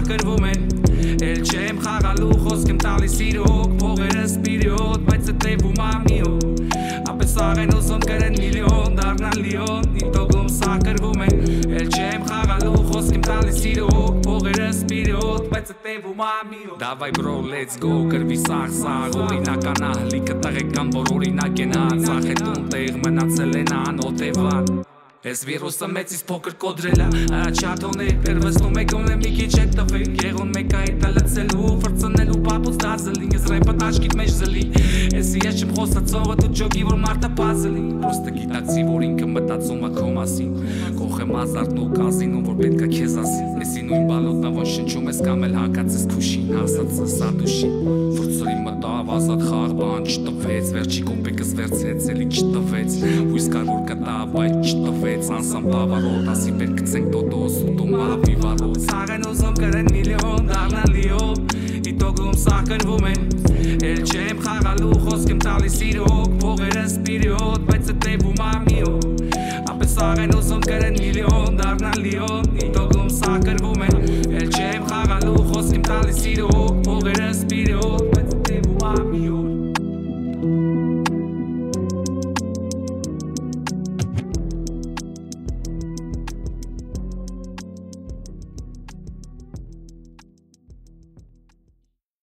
սակրվում են Էլ չեմ խաղալու խոսք եմ տալիս իրոք Փողերս պիրիոտ, բայց է տևում ամիոտ Ապես աղեն ուզում կրեն միլիոն, դարնան լիոն Իտոգում սակրվում են Էլ չեմ խաղալու խոսք եմ տալիս իրոք Փողերս պիրիոտ, բայց է տևում ամիոտ Davai bro, let's go, կրվի սաղ Օրինական ահլիկը տղեկան, որ օրինակ են Ացախ է տուն տեղ մնացել են անոտևան Ես վիրուսը մեծից փոքր կոդրել է Առաջատոն է պերվզնում եք ոնը մի քիչ է տվեք Եղուն մեկ այդ լծելու վրծնելու պապուց դարձելի Ես ռեպը տաշկիտ մեջ զլի Եսի ես չեմ խոսացողը դու ջոգի որ մարդը պազելի Պրոստը գիտակցի որ ինքը մտածում է քո մասին Կողեմ ազարտն ու կազինում որ պետքա քեզ ասի Եսի նույն բալոտն ոնց շնչում ես կամ էլ հակած ես քուշին Հասած ես ադուշին Վրծորի մտավ ազատ խաղ բան չտվեց Վերջի կոպեկս վերցրեց էլի չտվեց Հույս կար որ կտավ բայց չտվեց Անսամ բավարոտ ասի պետք գցենք տոտոս ու տոմա վիվարոտ Սաղեն ուզում կրեն միլիոն դարնան լիոն Իտոգում սակրվում են Էլ չեմ խաղալու խոսք եմ տալիս իրոք Փողերս պիրիոտ բայց է տևում ամիոտ Ապես աղեն ուզում կրեն միլիոն դարնան լիոն Իտոգում սակրվում են Էլ չեմ խաղալու խոսք եմ տալիս իրոք Փողերս պիրիոտ